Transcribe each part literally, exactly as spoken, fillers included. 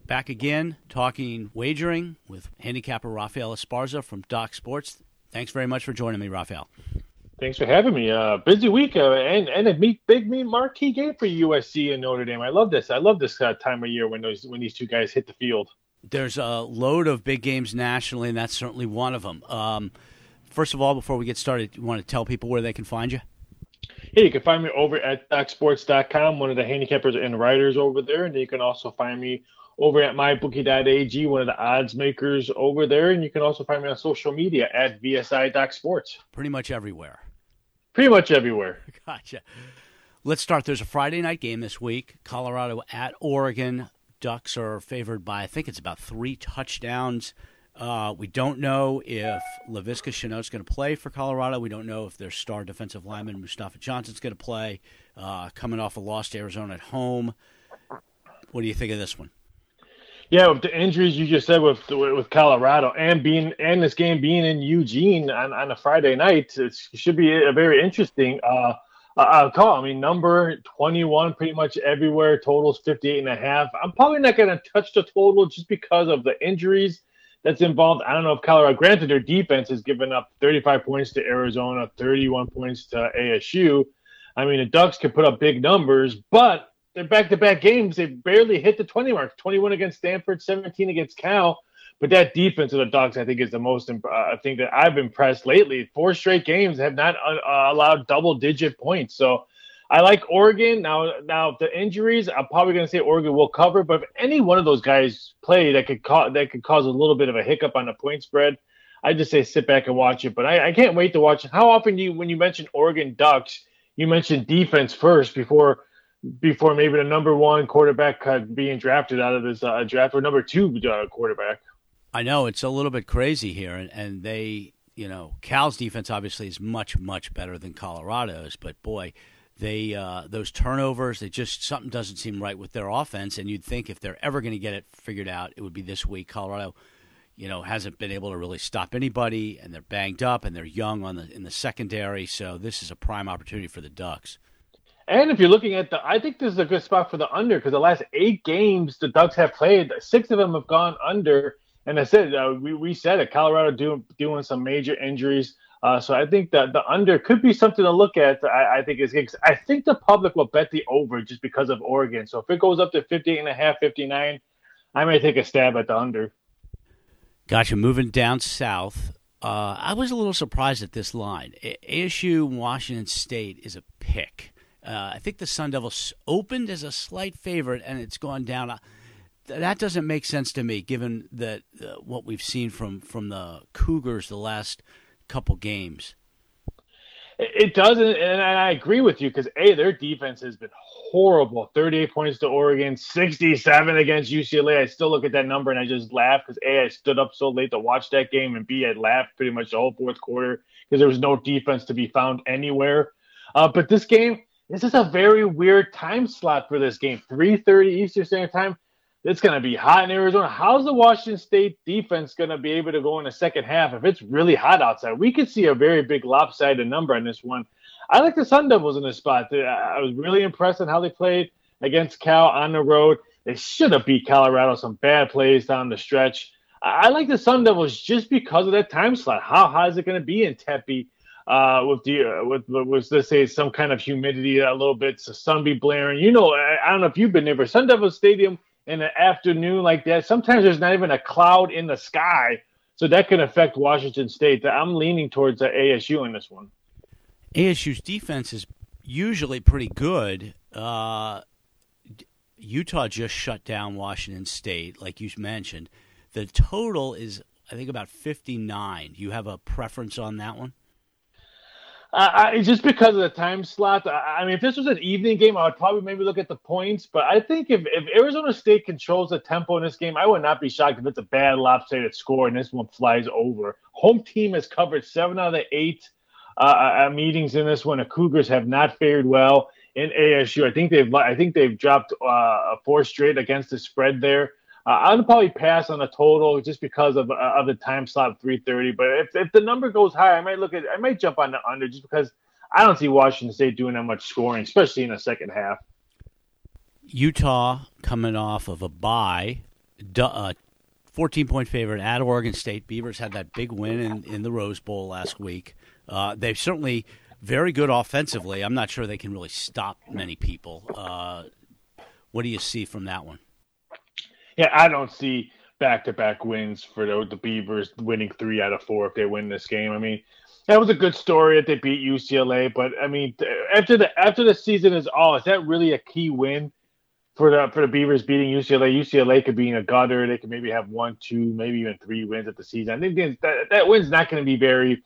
back again talking wagering with handicapper Rafael Esparza from Doc Sports. Thanks very much for joining me, Rafael. Thanks for having me. Uh, busy week uh, and and a big, big marquee game for U S C and Notre Dame. I love this. I love this uh, time of year when those when these two guys hit the field. There's a load of big games nationally, and that's certainly one of them. Um, first of all, before we get started, you want to tell people where they can find you? Hey, you can find me over at doc sports dot com, one of the handicappers and writers over there. And you can also find me over at my bookie dot a g, one of the odds makers over there. And you can also find me on social media at V S I Doc Sports. Pretty much everywhere. Pretty much everywhere. Gotcha. Let's start. There's a Friday night game this week. Colorado at Oregon. Ducks are favored by, I think it's about three touchdowns. Uh, we don't know if Laviska Shenault's going to play for Colorado. We don't know if their star defensive lineman Mustafa Johnson's going to play. Uh, coming off a loss to Arizona at home. What do you think of this one? Yeah, with the injuries you just said with with Colorado and being and this game being in Eugene on, on a Friday night, it should be a very interesting uh, uh, call. I mean, number twenty-one pretty much everywhere, totals fifty-eight and a half. I'm probably not going to touch the total just because of the injuries that's involved. I don't know if Colorado, granted their defense has given up thirty-five points to Arizona, thirty-one points to A S U. I mean, the Ducks can put up big numbers, but their back-to-back games, they barely hit the twenty mark. twenty-one against Stanford, seventeen against Cal. But that defense of the Ducks, I think, is the most uh, thing that I've impressed lately. Four straight games have not uh, allowed double-digit points. So I like Oregon. Now, now the injuries, I'm probably going to say Oregon will cover. But if any one of those guys play, that could, ca- that could cause a little bit of a hiccup on the point spread. I just say sit back and watch it. But I, I can't wait to watch it. How often do you, when you mention Oregon Ducks, you mention defense first before – before maybe the number one quarterback uh, being drafted out of this uh, draft, or number two uh, quarterback? I know it's a little bit crazy here, and, and they, you know, Cal's defense obviously is much, much better than Colorado's, but boy, they uh, those turnovers, they just, something doesn't seem right with their offense, and you'd think if they're ever going to get it figured out, it would be this week. Colorado, you know, hasn't been able to really stop anybody, and they're banged up, and they're young on the in the secondary, so this is a prime opportunity for the Ducks. And if you're looking at the, I think this is a good spot for the under because the last eight games the Ducks have played, six of them have gone under. And I said, uh, we, we said it, Colorado doing doing some major injuries. Uh, so I think that the under could be something to look at. I, I think it's, I think the public will bet the over just because of Oregon. So if it goes up to fifty-eight and a half, fifty-nine, I may take a stab at the under. Gotcha. Moving down south, uh, I was a little surprised at this line. A S U Washington State is a pick. Uh, I think the Sun Devils opened as a slight favorite, and it's gone down. Uh, that doesn't make sense to me, given that uh, what we've seen from, from the Cougars the last couple games. It doesn't, and I agree with you because, A, their defense has been horrible. thirty-eight points to Oregon, sixty-seven against U C L A. I still look at that number, and I just laugh because, A, I stood up so late to watch that game, and, B, I laughed pretty much the whole fourth quarter because there was no defense to be found anywhere. Uh, but this game, this is a very weird time slot for this game. three thirty Eastern Standard Time. It's going to be hot in Arizona. How's the Washington State defense going to be able to go in the second half if it's really hot outside? We could see a very big lopsided number on this one. I like the Sun Devils in this spot. I was really impressed on how they played against Cal on the road. They should have beat Colorado. Some bad plays down the stretch. I like the Sun Devils just because of that time slot. How hot is it going to be in Tempe? Uh, with the uh, with, with let's say some kind of humidity a little bit, so sun be blaring. You know, I, I don't know if you've been there, but Sun Devil Stadium in the afternoon like that, sometimes there's not even a cloud in the sky, so that can affect Washington State. I'm leaning towards the A S U in this one. A S U's defense is usually pretty good. Uh, Utah just shut down Washington State, like you mentioned. The total is, I think, about fifty-nine. Do you have a preference on that one? Uh, I, just because of the time slot. I, I mean, if this was an evening game, I would probably maybe look at the points. But I think if, if Arizona State controls the tempo in this game, I would not be shocked if it's a bad lopsided score and this one flies over. Home team has covered seven out of the eight uh, uh, meetings in this one. The Cougars have not fared well in A S U. I think they've I think they've dropped uh, four straight against the spread there. Uh, I'll probably pass on the total just because of uh, of the time slot of three thirty. But if if the number goes high, I might look at I might jump on the under just because I don't see Washington State doing that much scoring, especially in the second half. Utah coming off of a bye du- uh, fourteen-point favorite at Oregon State. Beavers had that big win in, in the Rose Bowl last week. Uh, they're certainly very good offensively. I'm not sure they can really stop many people. Uh, what do you see from that one? Yeah, I don't see back-to-back wins for the, the Beavers winning three out of four if they win this game. I mean, that was a good story that they beat U C L A, but I mean, after the after the season is all, is that really a key win for the for the Beavers beating U C L A? U C L A could be in a gutter. They could maybe have one, two, maybe even three wins at the season. I think that that win's not going to be very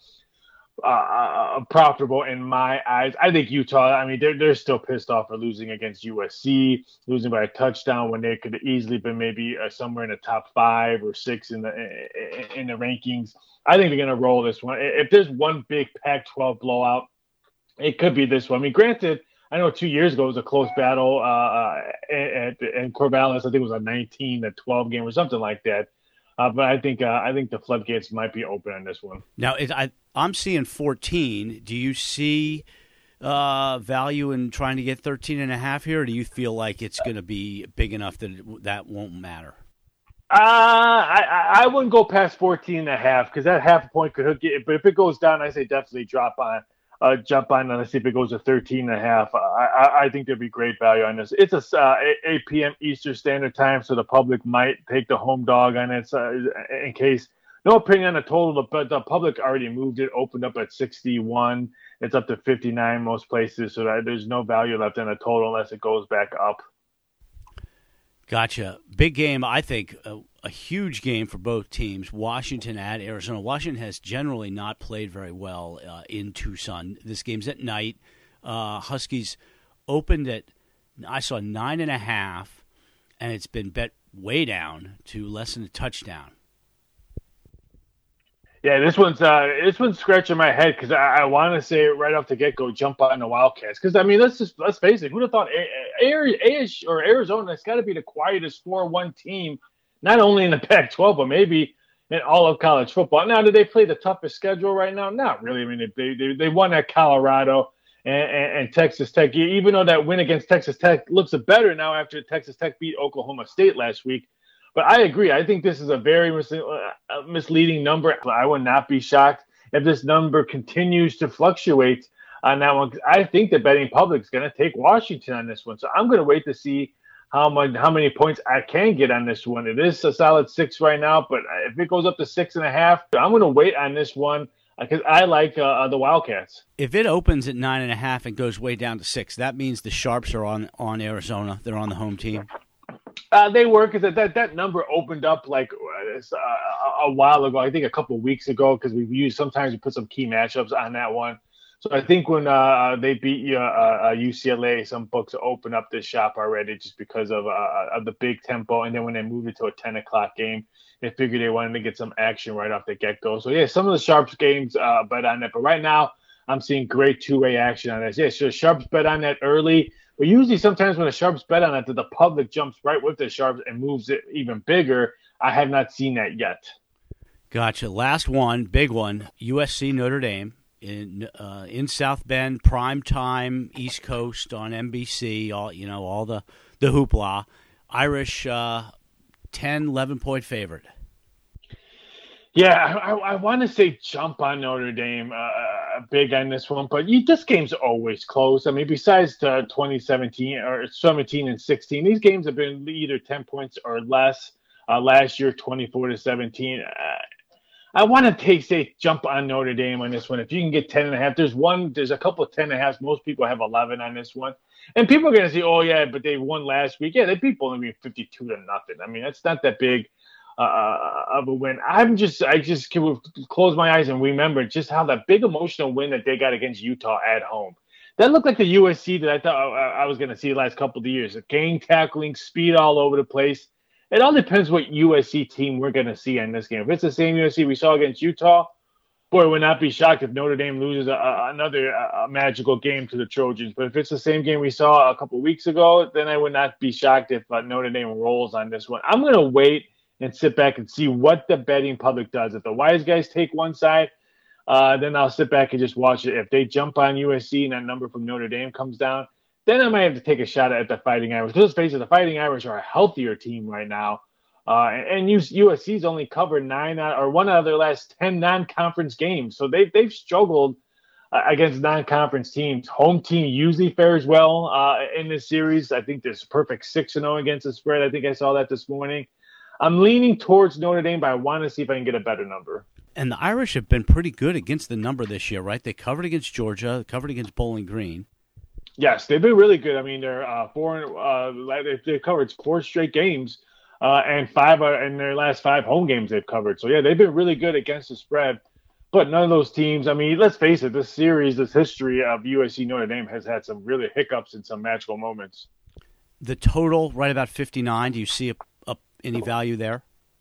uh, profitable in my eyes. I think Utah, I mean, they're, they're still pissed off for losing against U S C, losing by a touchdown when they could have easily been maybe uh, somewhere in the top five or six in the in the rankings. I think they're going to roll this one. If there's one big Pac twelve blowout, it could be this one. I mean, granted, I know two years ago it was a close battle uh, at, at Corvallis. I think it was a nineteen to twelve game or something like that. Uh, but I think uh, I think the floodgates might be open on this one. Now, it, I, I'm seeing fourteen. Do you see uh, value in trying to get thirteen and a half here, or do you feel like it's going to be big enough that it, that won't matter? Uh, I, I wouldn't go past fourteen and a half because that half a point could hook it. But if it goes down, I say definitely drop on. Uh, jump on and see if it goes to thirteen and a half. I, I, I think there'd be great value on this. It's a uh, eight p.m. Eastern Standard Time, so the public might take the home dog on it uh, in case. No opinion on the total, but the public already moved it, opened up at sixty-one. It's up to fifty-nine most places, so that there's no value left in the total unless it goes back up. Gotcha. Big game, I think, a, a huge game for both teams. Washington at Arizona. Washington has generally not played very well uh, in Tucson. This game's at night. Uh, Huskies opened at, I saw nine and a half, and it's been bet way down to less than a touchdown. Yeah, this one's uh, this one's scratching my head because I, I want to say it right off the get go, jump on the Wildcats. Because I mean, let's just let's face it, who'd have thought A- A- A- or Arizona has got to be the quietest four one team, not only in the Pac twelve but maybe in all of college football. Now, do they play the toughest schedule right now? Not really. I mean, they they, they won at Colorado and, and, and Texas Tech. Even though that win against Texas Tech looks better now after Texas Tech beat Oklahoma State last week. But I agree. I think this is a very mis- uh, misleading number. I would not be shocked if this number continues to fluctuate on that one. I think the betting public is going to take Washington on this one. So I'm going to wait to see how much, how many points I can get on this one. It is a solid six right now, but if it goes up to six and a half, I'm going to wait on this one because I like uh, the Wildcats. If it opens at nine and a half and goes way down to six, that means the Sharps are on, on Arizona. They're on the home team. Uh, they were because that, that number opened up like uh, a while ago. I think a couple of weeks ago because we use sometimes we put some key matchups on that one. So I think when uh, they beat uh, uh, U C L A, some books open up this shop already just because of uh, of the big tempo. And then when they moved it to a ten o'clock game, they figured they wanted to get some action right off the get go. So yeah, some of the Sharps games uh, bet on that, but right now I'm seeing great two way action on this. Yeah, so Sharps bet on that early. But usually sometimes when the Sharps bet on it, the public jumps right with the Sharps and moves it even bigger. I have not seen that yet. Gotcha. Last one, big one, U S C Notre Dame in uh, in South Bend, prime time, East Coast on N B C, all you know, all the, the hoopla. Irish uh, ten, eleven-point favorite. Yeah, I, I want to say jump on Notre Dame uh, big on this one, but you, this game's always close. I mean, besides the twenty seventeen or seventeen and sixteen, these games have been either ten points or less. Uh, last year, twenty-four to seventeen. Uh, I want to take say jump on Notre Dame on this one. If you can get ten and a half, there's one, there's a couple of ten and a halves. Most people have eleven on this one, and people are going to say, "Oh yeah, but they won last week." Yeah, they beat Bowling Green fifty-two to nothing. I mean, that's not that big uh, of a win. I'm just, I just can close my eyes and remember just how that big emotional win that they got against Utah at home. That looked like the U S C that I thought I was going to see the last couple of years. Gang tackling, speed all over the place. It all depends what U S C team we're going to see in this game. If it's the same U S C we saw against Utah, boy, I would not be shocked if Notre Dame loses a, a, another a magical game to the Trojans. But if it's the same game we saw a couple of weeks ago, then I would not be shocked if uh, Notre Dame rolls on this one. I'm going to wait and sit back and see what the betting public does. If the wise guys take one side, uh, then I'll sit back and just watch it. If they jump on U S C and that number from Notre Dame comes down, then I might have to take a shot at the Fighting Irish. Because let's face it, the Fighting Irish are a healthier team right now Uh, and U S C's only covered nine out, or one out of their last ten non-conference games. So they, they've struggled uh, against non-conference teams. Home team usually fares well uh, in this series. I think there's a perfect six and oh against the spread. I think I saw that this morning. I'm leaning towards Notre Dame, but I want to see if I can get a better number. And the Irish have been pretty good against the number this year, right? They covered against Georgia, covered against Bowling Green. Yes, they've been really good. I mean, they're uh, four. Uh, they've covered four straight games. Uh, and five are in their last five home games they've covered. So, yeah, they've been really good against the spread. But none of those teams, I mean, let's face it, this series, this history of U S C Notre Dame has had some really hiccups and some magical moments. The total, right about fifty-nine, do you see a, a, any value there?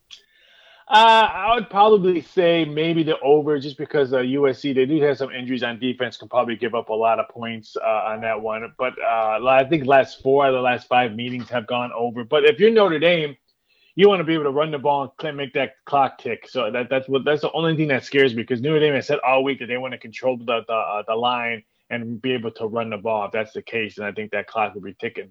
Uh, I would probably say maybe the over, just because uh, U S C, they do have some injuries on defense, can probably give up a lot of points uh, on that one. But uh, I think last four out of the last five meetings have gone over. But if you're Notre Dame, you want to be able to run the ball and make that clock tick. So that, that's what that's the only thing that scares me, because Notre Dame has said all week that they want to control the the, uh, the line and be able to run the ball. If that's the case, and I think that clock will be ticking.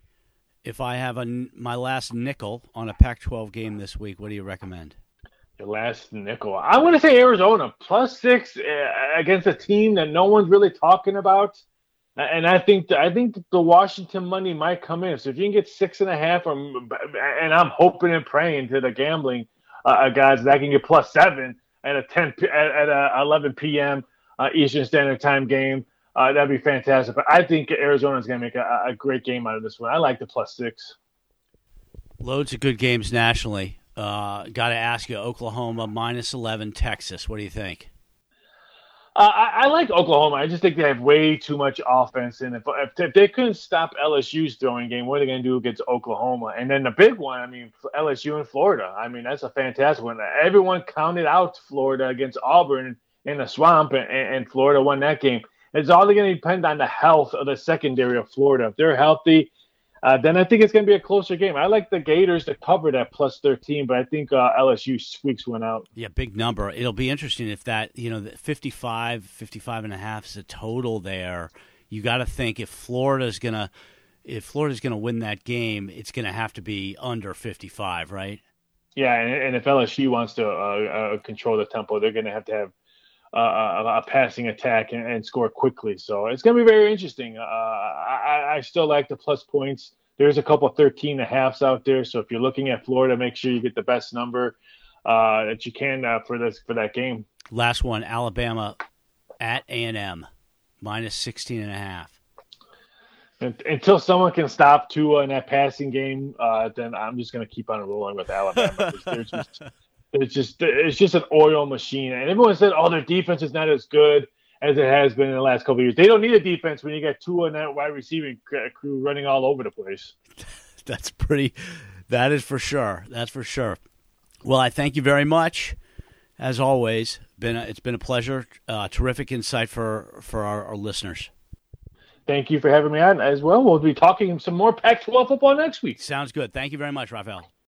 If I have a, my last nickel on a Pac twelve game this week, what do you recommend? Your last nickel. I want to say Arizona plus six uh, against a team that no one's really talking about. And I think I think the Washington money might come in. So if you can get six and a half, or, and I'm hoping and praying to the gambling uh, guys that I can get plus seven at a ten at, at a eleven p.m. Uh, Eastern Standard Time game, uh, that'd be fantastic. But I think Arizona is going to make a, a great game out of this one. I like the plus six. Loads of good games nationally. Uh, Got to ask you, Oklahoma minus eleven, Texas. What do you think? Uh, I, I like Oklahoma. I just think they have way too much offense. And if, if, if they couldn't stop L S U's throwing game, what are they going to do against Oklahoma? And then the big one, I mean, L S U and Florida. I mean, that's a fantastic one. Everyone counted out Florida against Auburn in the swamp, and, and Florida won that game. It's all going to depend on the health of the secondary of Florida. If they're healthy, uh, then I think it's going to be a closer game. I like the Gators to cover that plus thirteen, but I think uh, L S U squeaks one out. Yeah, big number. It'll be interesting if that, you know, fifty-five, fifty-five and a half is a total there. You got to think if Florida's going to if Florida's going to win that game, it's going to have to be under fifty-five, right? Yeah, and, and if L S U wants to uh, uh, control the tempo, they're going to have to have uh, a, a passing attack and, and score quickly. So it's going to be very interesting. Uh, I, I still like the plus points. There's a couple of thirteen and a halves out there. So if you're looking at Florida, make sure you get the best number uh, that you can uh, for this for that game. Last one, Alabama at A and M, minus sixteen and a half. Until someone can stop Tua in that passing game, uh, then I'm just going to keep on rolling with Alabama. There's just, it's just it's just an oil machine, and everyone said, "Oh, their defense is not as good as it has been in the last couple of years." They don't need a defense when you got Tua and that wide receiving crew running all over the place. That's pretty. That is for sure. That's for sure. Well, I thank you very much, as always. Been a, it's been a pleasure. Uh, terrific insight for for our, our listeners. Thank you for having me on as well. We'll be talking some more Pac twelve football next week. Sounds good. Thank you very much, Raphael.